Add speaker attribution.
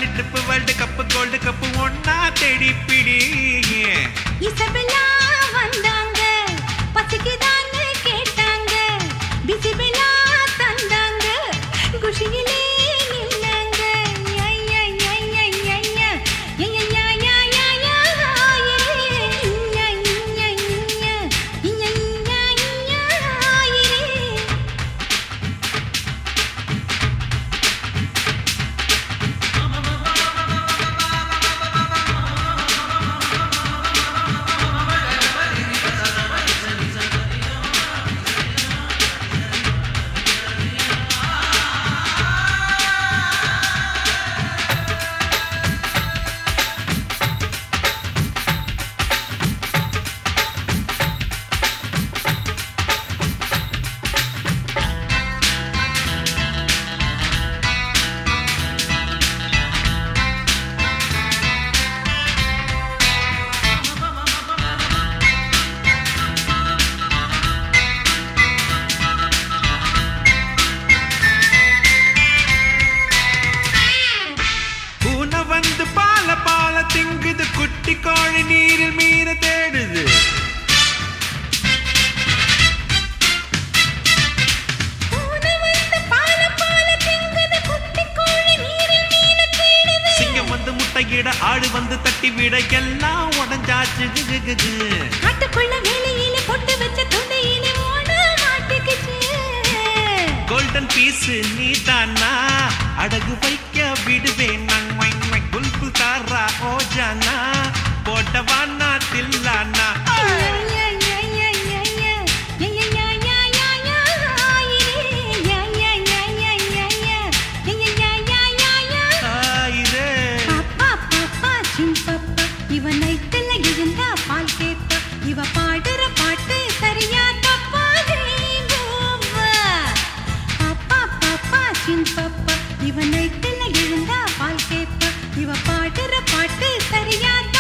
Speaker 1: world trip world cup gold cup ஒன்னா தேடி பிடி
Speaker 2: இசபெல்லா வந்தாங்க பசிக்குதான்னு கேட்டாங்க பிசிபெல்லா தந்தாங்க குஷியிலே நின்னாங்க ஐயா ஐயா ஐயா ஐயா ஐயா ஐயா ஐயா ஐயா ஐயா
Speaker 1: வந்து பால பால திங்குது குட்டி கோழி நீரில் மீற தேடுது சிங்கம் வந்து முட்டையிட ஆடு வந்து தட்டி விட எல்லாம் உடஞ்சாச்சு
Speaker 2: காட்டுக்குள்ள வேலையில பொட்டு வச்ச துணையில ஓட மாட்டிக்கிச்சு
Speaker 1: கோல்டன் பீஸ் நீ தானா அடகு வைக்க விடுவேன் நான் புல்புல் தாரா ஓஜானா போட்டவானா தில்லானா
Speaker 2: இவன் நைட்டுல இருந்தா பால் கேப்பா இவ பாடுற பாட்டு சரியா தப்பா பாப்பா பாப்பா சின் பாப்பா இவன் நைட்டுல இருந்தா பால் கேப்பா இவ பாடுற பாட்டு சரியா